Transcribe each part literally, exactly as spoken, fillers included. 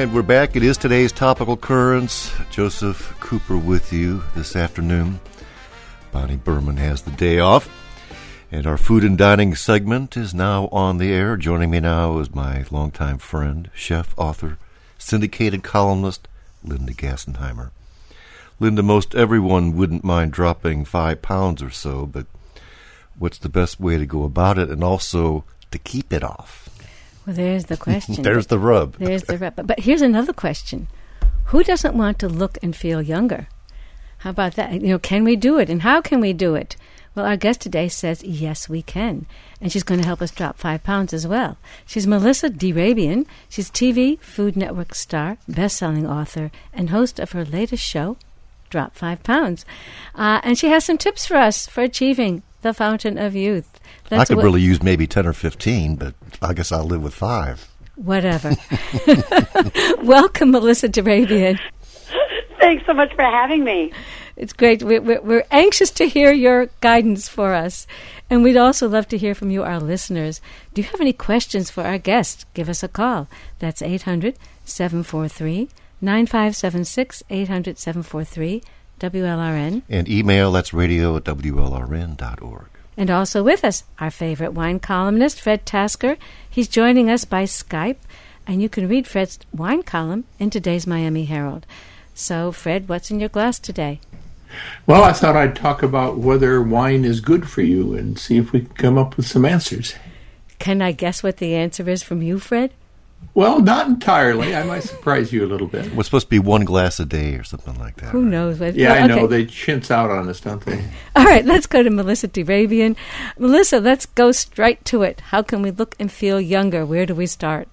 And we're back. It is today's Topical Currents. Joseph Cooper with you this afternoon. Bonnie Berman has the day off. And our food and dining segment is now on the air. Joining me now is my longtime friend, chef, author, syndicated columnist, Linda Gassenheimer. Linda, most everyone wouldn't mind dropping five pounds or so, but what's the best way to go about it and also to keep it off? Well, there's the question. There's the rub. There's the rub. But here's another question. Who doesn't want to look and feel younger? How about that? You know, can we do it? And how can we do it? Well, our guest today says, yes, we can. And she's going to help us drop five pounds as well. She's Melissa DeRabian. She's T V, Food Network star, best-selling author, and host of her latest show, Drop Five Pounds. Uh, and she has some tips for us for achieving the fountain of youth. That's I could what, really use maybe ten or fifteen, but I guess I'll live with five. Whatever. Welcome, Melissa DeRabian. Thanks so much for having me. It's great. We're, we're, we're anxious to hear your guidance for us. And we'd also love to hear from you, our listeners. Do you have any questions for our guest? Give us a call. That's eight hundred, seven four three, nine five seven six, eight hundred, seven four three, W L R N. And email, that's radio at W L R N dot org. And also with us, our favorite wine columnist, Fred Tasker. He's joining us by Skype. And you can read Fred's wine column in today's Miami Herald. So, Fred, what's in your glass today? Well, I thought I'd talk about whether wine is good for you and see if we can come up with some answers. Can I guess what the answer is from you, Fred? Well, not entirely. I might surprise you a little bit. It's supposed to be one glass a day or something like that. Who right? knows? What, yeah, well, I know. okay. They chintz out on us, don't they? All right, let's go to Melissa DeRabian. Melissa, let's go straight to it. How can we look and feel younger? Where do we start?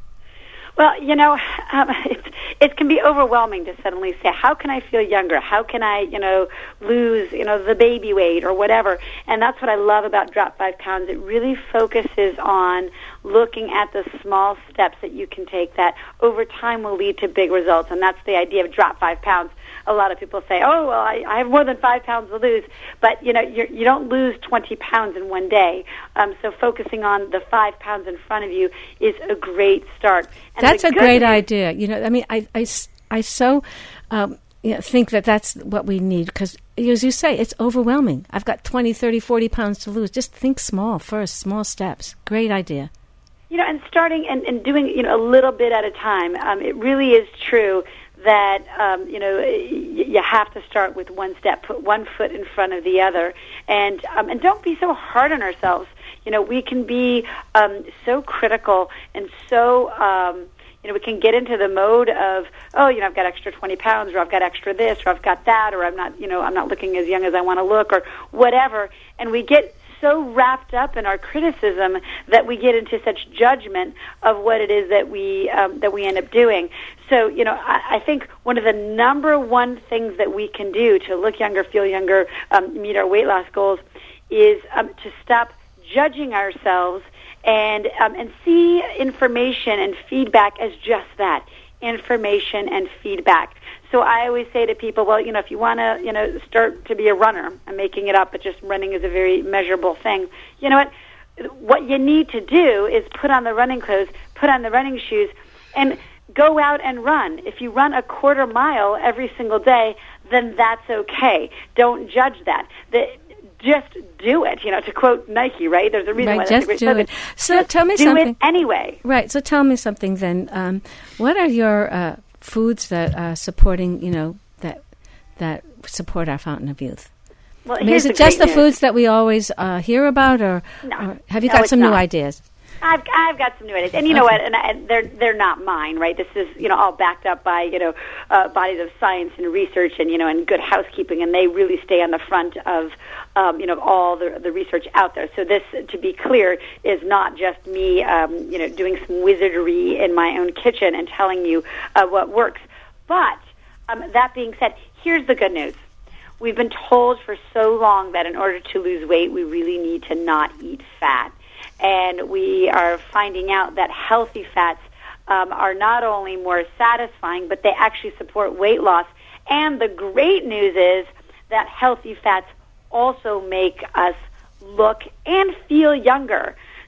Well, you know, um, it, it can be overwhelming to suddenly say, how can I feel younger? How can I, you know, lose, you know, the baby weight or whatever? And that's what I love about Drop Five Pounds. It really focuses on looking at the small steps that you can take that over time will lead to big results. And that's the idea of Drop Five Pounds. A lot of people say, oh, well, I, I have more than five pounds to lose. But, you know, you're, you don't lose twenty pounds in one day. Um, so focusing on the five pounds in front of you is a great start. And that's a great news, idea. You know, I mean, I, I, I so um, you know, think that that's what we need because, as you say, it's overwhelming. I've got twenty, thirty, forty pounds to lose. Just think small first, small steps. Great idea. You know, and starting and, and doing, you know, a little bit at a time. Um, it really is true that, um, you know, you have to start with one step, put one foot in front of the other, and um, and don't be so hard on ourselves. You know, we can be um, so critical and so, um, you know, we can get into the mode of, oh, you know, I've got extra twenty pounds, or I've got extra this, or I've got that, or I'm not, you know, I'm not looking as young as I want to look, or whatever, and we get so wrapped up in our criticism that we get into such judgment of what it is that we um, that we end up doing. So, you know, I, I think one of the number one things that we can do to look younger, feel younger, um, meet our weight loss goals is um, to stop judging ourselves and um, and see information and feedback as just that, information and feedback. So I always say to people, well, you know, if you want to, you know, start to be a runner, I'm making it up, but just running is a very measurable thing. You know what? What you need to do is put on the running clothes, put on the running shoes, and go out and run. If you run a quarter mile every single day, then that's okay. Don't judge that. The, just do it. You know, to quote Nike, right? There's a reason right, why just that's do it. So just tell me do something. Do it anyway. Right. So tell me something then. Um, what are your uh, foods that are supporting, you know, that that support our fountain of youth? Well, I mean, is it just the news. foods that we always uh, hear about, or, no, or have you no, got some not. new ideas? I've I've got some new ideas, and you know what? And, and they're they're not mine, right? This is you know all backed up by you know uh, bodies of science and research, and you know and good housekeeping, and they really stay on the front of um, you know all the the research out there. So this, to be clear, is not just me um, you know doing some wizardry in my own kitchen and telling you uh, what works. But um, that being said, here's the good news. We've been told for so long that in order to lose weight, we really need to not eat fat. And we are finding out that healthy fats um, are not only more satisfying, but they actually support weight loss. And the great news is that healthy fats also make us look and feel younger.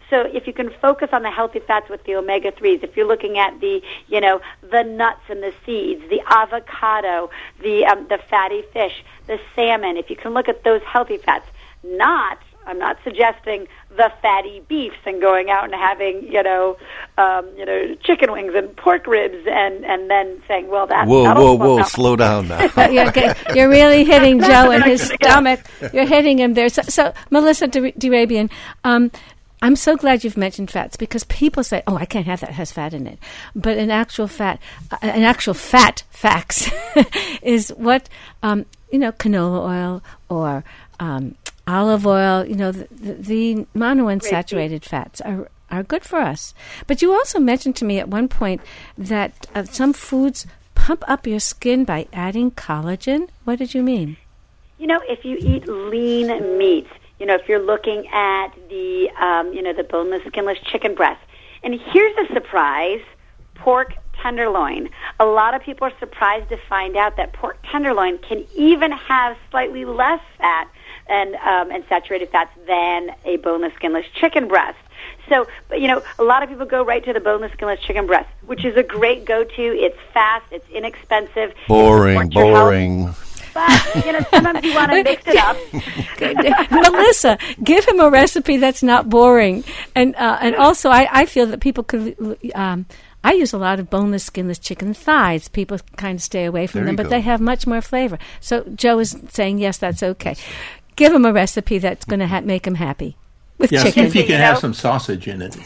So if you can focus on the healthy fats with the omega threes, if you're looking at the, you know, the nuts and the seeds, the avocado, the um, the fatty fish, the salmon, if you can look at those healthy fats, not, I'm not suggesting the fatty beefs and going out and having, you know, um, you know, chicken wings and pork ribs and, and then saying, well, that. Whoa, whoa, whoa, slow down now. you're, you're really hitting Joe in his stomach. You're hitting him there. So, so Melissa DeRabian, um, I'm so glad you've mentioned fats because people say, "Oh, I can't have that; it has fat in it." But in actual fat, uh, in actual fat facts, is what um, you know, canola oil or um, olive oil. You know, the, the, the monounsaturated fats are are good for us. But you also mentioned to me at one point that uh, some foods pump up your skin by adding collagen. What did you mean? You know, if you eat lean meats. You know, if you're looking at the, um, you know, the boneless, skinless chicken breast. And here's a surprise, pork tenderloin. A lot of people are surprised to find out that pork tenderloin can even have slightly less fat and, um, and saturated fats than a boneless, skinless chicken breast. So, you know, a lot of people go right to the boneless, skinless chicken breast, which is a great go-to. It's fast. It's inexpensive. Boring, boring. But, you know, sometimes you want to mix it up. Melissa, give him a recipe that's not boring. And uh, and also, I, I feel that people could... Um, I use a lot of boneless, skinless chicken thighs. People kind of stay away from There them, you but go. they have much more flavor. So Joe is saying, yes, that's okay. Give him a recipe that's going to ha- make him happy with Yeah, see chicken. if you can You know? have some sausage in it.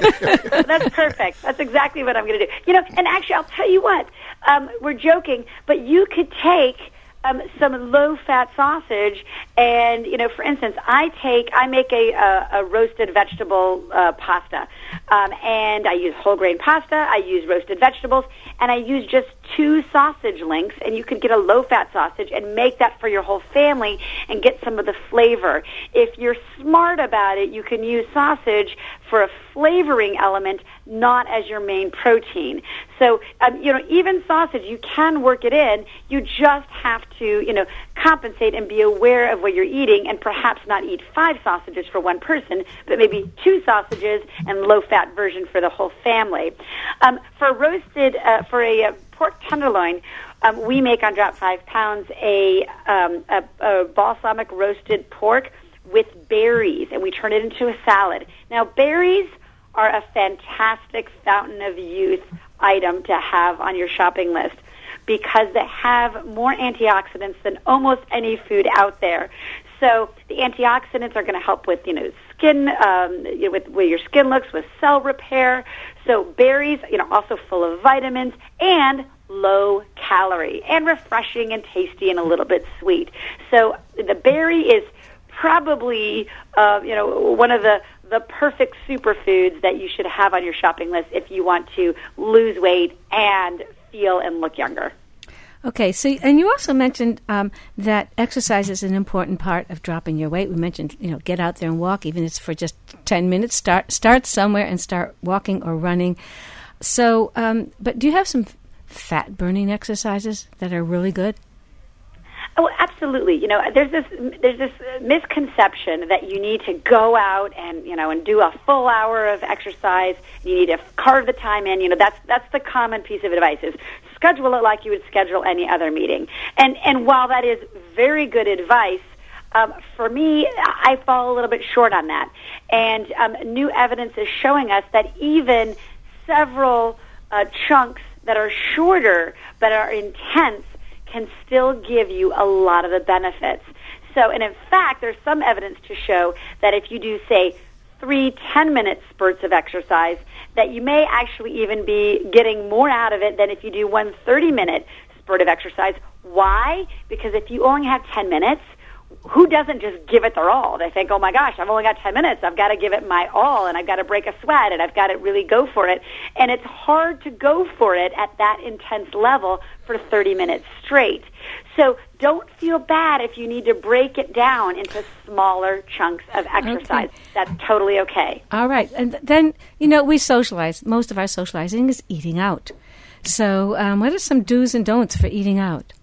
That's perfect. That's exactly what I'm going to do. You know, and actually, I'll tell you what. Um, we're joking, but you could take... Um, some low-fat sausage, and you know, for instance, I take, I make a, a, a roasted vegetable uh, pasta, um, and I use whole grain pasta. I use roasted vegetables, and I use just two sausage links, and you can get a low-fat sausage and make that for your whole family and get some of the flavor. If you're smart about it, you can use sausage for a flavoring element, not as your main protein. So, um, you know, even sausage, you can work it in. You just have to, you know, compensate and be aware of what you're eating and perhaps not eat five sausages for one person, but maybe two sausages and low-fat version for the whole family. Um, for roasted, uh, for a uh, pork tenderloin, um, we make on Drop Five Pounds a, um, a, a balsamic roasted pork with berries, and we turn it into a salad. Now, berries are a fantastic fountain of youth item to have on your shopping list because they have more antioxidants than almost any food out there. So the antioxidants are going to help with, you know, skin, um, you know, with where your skin looks, with cell repair. So berries, you know, also full of vitamins and low calorie and refreshing and tasty and a little bit sweet. So the berry is probably, uh, you know, one of the, the perfect superfoods that you should have on your shopping list if you want to lose weight and feel and look younger. Okay, so and you also mentioned um, that exercise is an important part of dropping your weight. We mentioned, you know, get out there and walk, even if it's for just ten minutes. Start start somewhere and start walking or running. So, um, but do you have some fat burning exercises that are really good? Oh, absolutely. You know, there's this there's this misconception that you need to go out and, you know, and do a full hour of exercise. You need to carve the time in. You know, that's that's the common piece of advice is schedule it like you would schedule any other meeting. And and while that is very good advice, um, for me, I fall a little bit short on that. And um, new evidence is showing us that even several uh, chunks that are shorter but are intense can still give you a lot of the benefits. So, and in fact, there's some evidence to show that if you do, say, three ten-minute spurts of exercise, that you may actually even be getting more out of it than if you do one thirty-minute spurt of exercise. Why? Because if you only have ten minutes, who doesn't just give it their all? They think, oh my gosh, I've only got ten minutes. I've got to give it my all, and I've got to break a sweat, and I've got to really go for it. And it's hard to go for it at that intense level for thirty minutes straight. So don't feel bad if you need to break it down into smaller chunks of exercise. Okay. That's totally okay. All right. And then, you know, we socialize. Most of our socializing is eating out. So um, what are some do's and don'ts for eating out?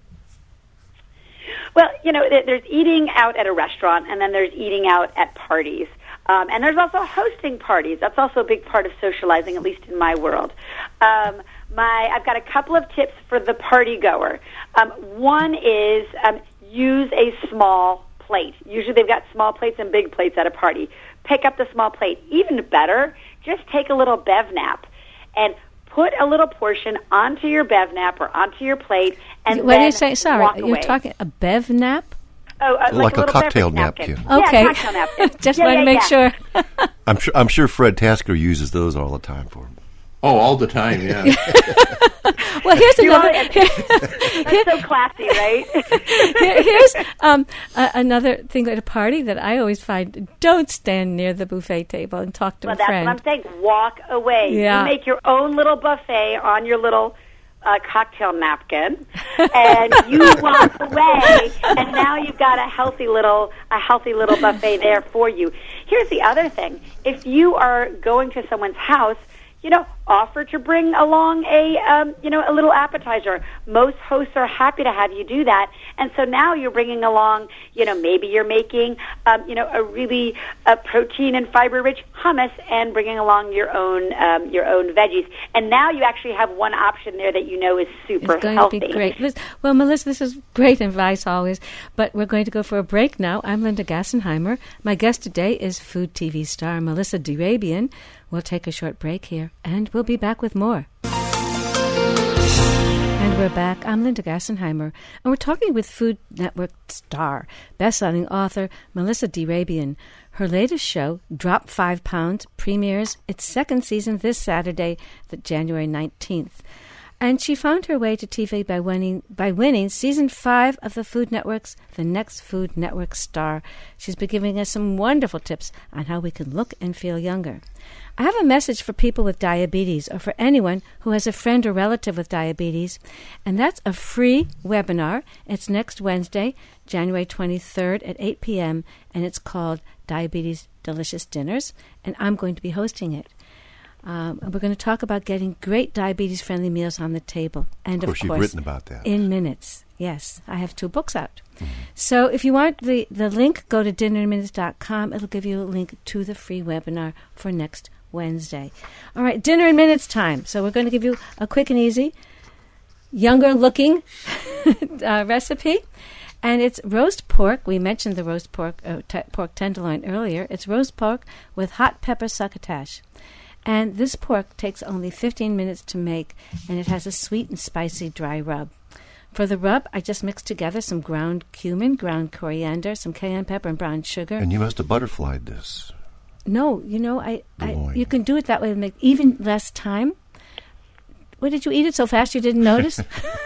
Well, you know, there's eating out at a restaurant, and then there's eating out at parties. Um, and there's also hosting parties. That's also a big part of socializing, at least in my world. Um, my, I've got a couple of tips for the party goer. Um, one is um, use a small plate. Usually they've got small plates and big plates at a party. Pick up the small plate. Even better, just take a little bev nap and put a little portion onto your bev nap or onto your plate, and what then do you say? Sorry, walk you're away. talking a bev nap? Oh, uh, Like like, a a, little cocktail beverage napkin. napkin. Okay. Yeah, cocktail napkin. Just yeah, want to yeah, make yeah. sure. I'm sure. I'm sure Fred Tasker uses those all the time for him. Oh, all the time, yeah. Well, here's You another. know, That's so classy, right? Here- here's um, a, another thing at a party that I always find: don't stand near the buffet table and talk to Well, a that's friend. what I'm saying. Walk away. Yeah. You make your own little buffet on your little uh, cocktail napkin, and you walk away. And now you've got a healthy little a healthy little buffet there for you. Here's the other thing: if you are going to someone's house, you know, offer to bring along a, um, you know, a little appetizer. Most hosts are happy to have you do that. And so now you're bringing along, you know, maybe you're making, um, you know, a really uh, protein and fiber-rich hummus and bringing along your own, um, your own veggies. And now you actually have one option there that you know is super It's going healthy. to be great. Liz- Well, Melissa, this is great advice always, but we're going to go for a break now. I'm Linda Gassenheimer. My guest today is food T V star Melissa DeRabian. We'll take a short break here, and we'll be back with more. And we're back. I'm Linda Gassenheimer, and we're talking with Food Network star, best-selling author Melissa DeRabian. Her latest show, Drop Five Pounds, premieres its second season this Saturday, the January nineteenth. And she found her way to T V by winning by winning season five of the Food Network's The Next Food Network Star. She's been giving us some wonderful tips on how we can look and feel younger. I have a message for people with diabetes, or for anyone who has a friend or relative with diabetes, and that's a free webinar. It's next Wednesday, January twenty-third at eight p.m., and it's called Diabetes Delicious Dinners, and I'm going to be hosting it. Um, and we're going to talk about getting great diabetes-friendly meals on the table. And Of course, of course you've written about that. in minutes. Yes, I have two books out. Mm-hmm. So if you want the, the link, go to dinner in minutes dot com. It'll give you a link to the free webinar for next Wednesday. All right, dinner in minutes time. So we're going to give you a quick and easy, younger-looking uh, recipe. And it's roast pork. We mentioned the roast pork, uh, t- pork tenderloin earlier. It's roast pork with hot pepper succotash. And this pork takes only fifteen minutes to make, and it has a sweet and spicy dry rub. For the rub, I just mixed together some ground cumin, ground coriander, some cayenne pepper, and brown sugar. And you must have butterflied this. No, you know, I, I loin. you can do it that way and make even less time. What, did you eat it so fast you didn't notice?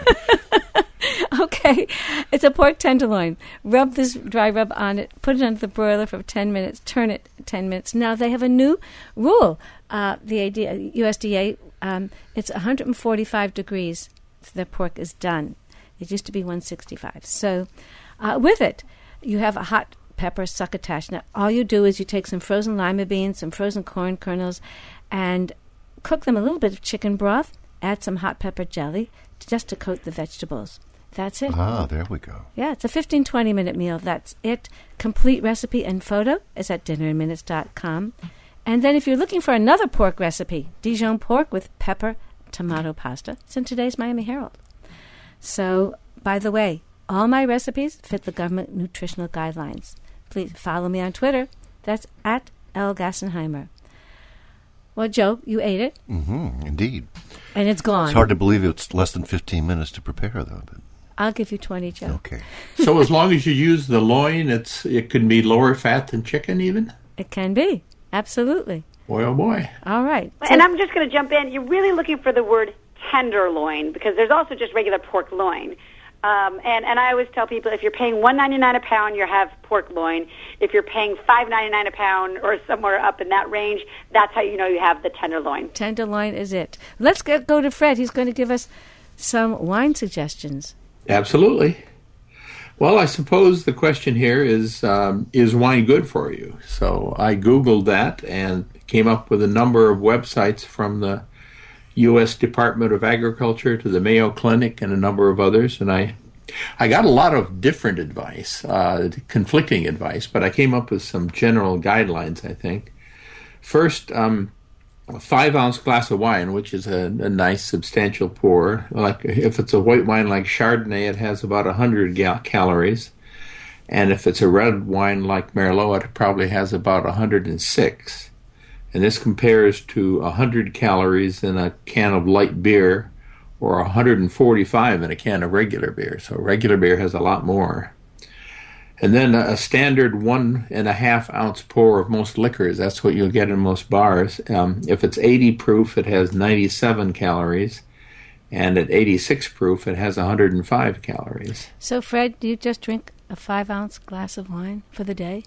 Okay, it's a pork tenderloin. Rub this dry rub on it, put it under the broiler for ten minutes, turn it ten minutes. Now, they have a new rule. Uh, the A D, U S D A, um, it's one hundred forty-five degrees the pork is done. It used to be one sixty-five. So uh, with it, you have a hot pepper succotash. Now, all you do is you take some frozen lima beans, some frozen corn kernels, and cook them a little bit of chicken broth, add some hot pepper jelly just to coat the vegetables. That's it. Ah, there we go. Yeah, it's a fifteen, twenty minute meal. That's it. Complete recipe and photo is at dinner in minutes dot com. And then if you're looking for another pork recipe, Dijon pork with pepper tomato pasta, it's in today's Miami Herald. So, by the way, all my recipes fit the government nutritional guidelines. Please follow me on Twitter. That's at L. Gassenheimer. Well, Joe, you ate it. Mm-hmm, indeed. And it's gone. It's hard to believe it's less than fifteen minutes to prepare, though. But I'll give you twenty, Joe. okay. So as long as you use the loin, it's it can be lower fat than chicken even? It can be. Absolutely. Boy, oh boy. All right. And I'm just going to jump in. You're really looking for the word tenderloin because there's also just regular pork loin. Um, and, and I always tell people if you're paying one ninety-nine a pound, you have pork loin. If you're paying five ninety-nine a pound or somewhere up in that range, that's how you know you have the tenderloin. Tenderloin is it. Let's get, go to Fred. He's going to give us some wine suggestions. Absolutely. Well, I suppose the question here is, um, is wine good for you? So I Googled that and came up with a number of websites from the U S Department of Agriculture to the Mayo Clinic and a number of others, and I I got a lot of different advice, uh, conflicting advice, but I came up with some general guidelines, I think. First, um, a five-ounce glass of wine, which is a, a nice, substantial pour. Like if it's a white wine like Chardonnay, it has about one hundred gal- calories. And if it's a red wine like Merlot, it probably has about one hundred six. And this compares to one hundred calories in a can of light beer or one hundred forty-five in a can of regular beer. So regular beer has a lot more. And then a standard one and a half ounce pour of most liquors, that's what you'll get in most bars. Um, if it's eighty proof, it has ninety-seven calories. And at eighty-six proof, it has one hundred five calories. So, Fred, do you just drink a five-ounce glass of wine for the day?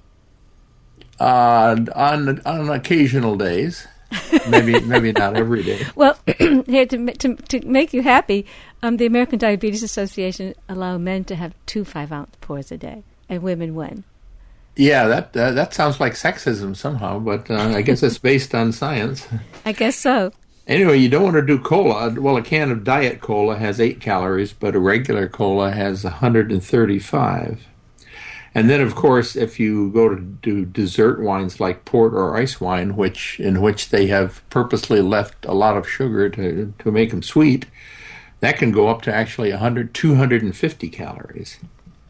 Uh, on on occasional days. maybe maybe not every day. Well, here to, to to make you happy, um, the American Diabetes Association allow men to have two five-ounce pours a day, and women one. Yeah, that uh, that sounds like sexism somehow, but uh, I guess it's based on science. I guess so. Anyway, you don't want to do cola. Well, a can of diet cola has eight calories, but a regular cola has one hundred thirty-five. And then, of course, if you go to do dessert wines like port or ice wine, which in which they have purposely left a lot of sugar to, to make them sweet, that can go up to actually one hundred, two hundred fifty calories.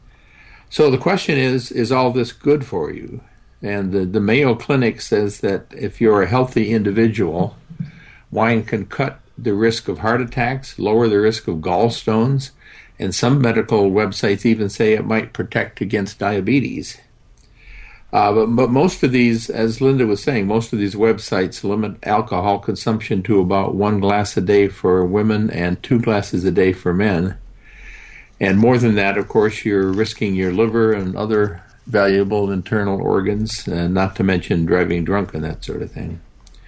So the question is, is all this good for you? And the, the Mayo Clinic says that if you're a healthy individual, wine can cut the risk of heart attacks, lower the risk of gallstones, and some medical websites even say it might protect against diabetes. Uh, but, but most of these, as Linda was saying, most of these websites limit alcohol consumption to about one glass a day for women and two glasses a day for men. And more than that, of course, you're risking your liver and other valuable internal organs, and not to mention driving drunk and that sort of thing.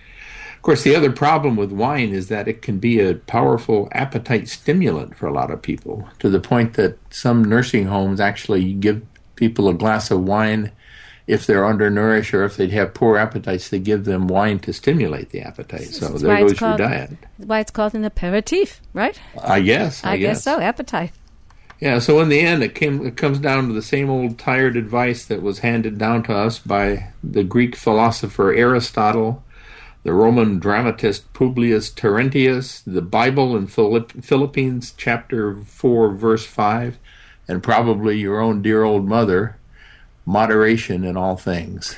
Of course, the other problem with wine is that it can be a powerful appetite stimulant for a lot of people, to the point that some nursing homes actually give people a glass of wine if they're undernourished or if they have poor appetites. They give them wine to stimulate the appetite. So That's there goes called, your diet. That's why it's called an aperitif, right? I guess. I, I guess. guess so, appetite. Yeah, so in the end, it came. It comes down to the same old tired advice that was handed down to us by the Greek philosopher Aristotle, the Roman dramatist Publius Terentius, the Bible in Philipp- Philippians chapter four, verse five, and probably your own dear old mother, moderation in all things.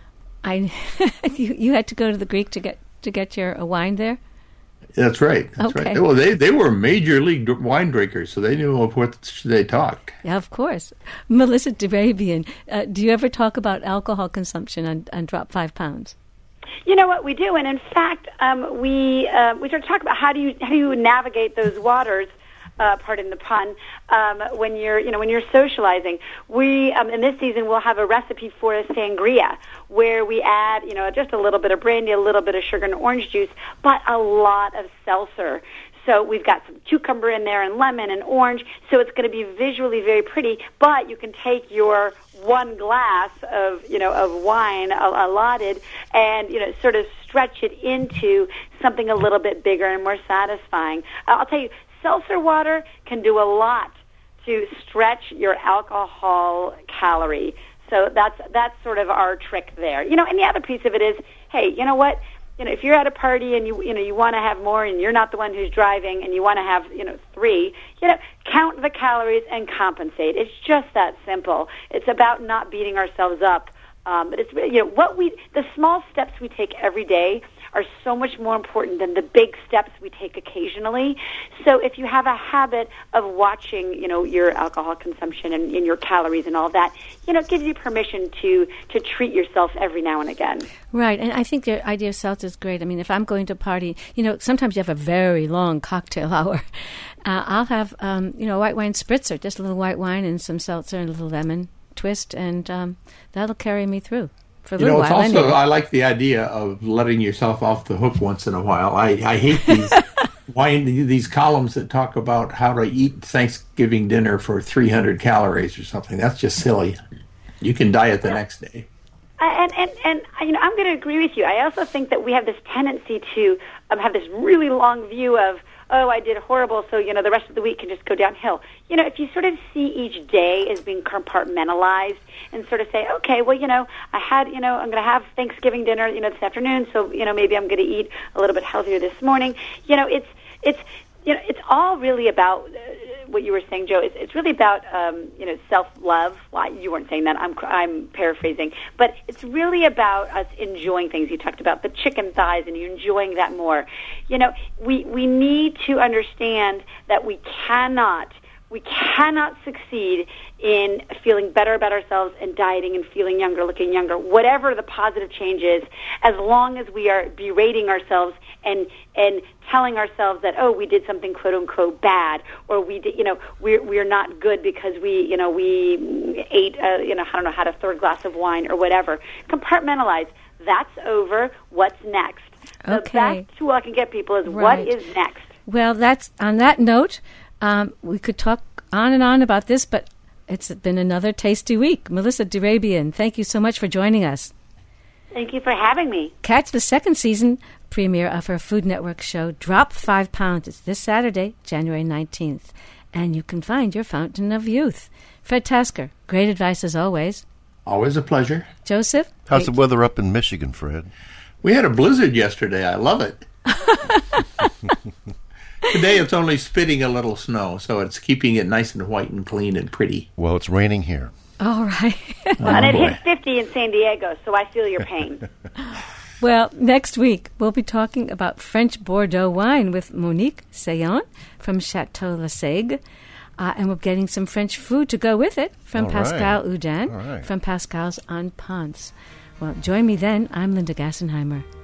I, you, you had to go to the Greek to get to get your uh, wine there? That's right. That's okay. right. Well, they, they were major league wine drinkers, so they knew of what they talked. Yeah, of course. Melissa Durabian, uh, do you ever talk about alcohol consumption on, on Drop Five Pounds? You know what we do, and in fact, um, we uh, we start to talk about how do you how do you navigate those waters. Uh, pardon the pun. Um, when you're, you know, when you're socializing, we um, in this season we'll have a recipe for a sangria where we add, you know, just a little bit of brandy, a little bit of sugar and orange juice, but a lot of seltzer. So we've got some cucumber in there and lemon and orange. So it's going to be visually very pretty. But you can take your one glass of, you know, of wine allotted and, you know, sort of stretch it into something a little bit bigger and more satisfying. I'll tell you, seltzer water can do a lot to stretch your alcohol calorie. So that's that's sort of our trick there. You know, and the other piece of it is, hey, you know what? You know, if you're at a party and you you know you want to have more and you're not the one who's driving and you want to have, you know, three, you know, count the calories and compensate. It's just that simple. It's about not beating ourselves up. Um, but it's, you know, what we the small steps we take every day are so much more important than the big steps we take occasionally. So if you have a habit of watching, you know, your alcohol consumption and, and your calories and all that, you know, it gives you permission to, to treat yourself every now and again. Right, and I think the idea of seltzer is great. I mean, if I'm going to a party, you know, sometimes you have a very long cocktail hour. Uh, I'll have, um, you know, white wine spritzer, just a little white wine and some seltzer and a little lemon twist, and um, that'll carry me through. For a you know, it's while, also, anyway. I like the idea of letting yourself off the hook once in a while. I, I hate these wine, these columns that talk about how to eat Thanksgiving dinner for three hundred calories or something. That's just silly. You can diet the next day. and, and, and you know, I'm going to agree with you. I also think that we have this tendency to um, have this really long view of, oh, I did horrible, so, you know, the rest of the week can just go downhill. You know, if you sort of see each day as being compartmentalized and sort of say, okay, well, you know, I had, you know, I'm going to have Thanksgiving dinner, you know, this afternoon, so, you know, maybe I'm going to eat a little bit healthier this morning. You know, it's, it's, you know, it's all really about uh, what you were saying, Joe. It's, it's really about, um, you know, self-love. Well, you weren't saying that. I'm, I'm paraphrasing. But it's really about us enjoying things. You talked about the chicken thighs and you enjoying that more. You know, we, we need to understand that we cannot, we cannot succeed in feeling better about ourselves and dieting and feeling younger, looking younger, whatever the positive change is, as long as we are berating ourselves and and telling ourselves that, oh, we did something quote unquote bad, or we did, you know, we're we're not good because we, you know, we ate, uh, you know, I don't know, had a third glass of wine or whatever. Compartmentalize. That's over. What's next? So Okay. that's all I can get people is Right. what is next. Well, that's on that note. Um, we could talk on and on about this, but it's been another tasty week. Melissa Durabian, thank you so much for joining us. Thank you for having me. Catch the second season premiere of her Food Network show, Drop Five Pounds. It's this Saturday, January nineteenth. And you can find your fountain of youth. Fred Tasker, great advice as always. Always a pleasure. Joseph? How's the great- weather up in Michigan, Fred? We had a blizzard yesterday. I love it. Today it's only spitting a little snow, so it's keeping it nice and white and clean and pretty. Well, it's raining here. All right. Well, and Oh, it boy. hit fifty in San Diego, so I feel your pain. Well, next week we'll be talking about French Bordeaux wine with Monique Sayon from Chateau Le Seigue. Uh, and we're getting some French food to go with it from All right. Pascal Oudin All right. from Pascal's en Pence. Well, join me then. I'm Linda Gassenheimer.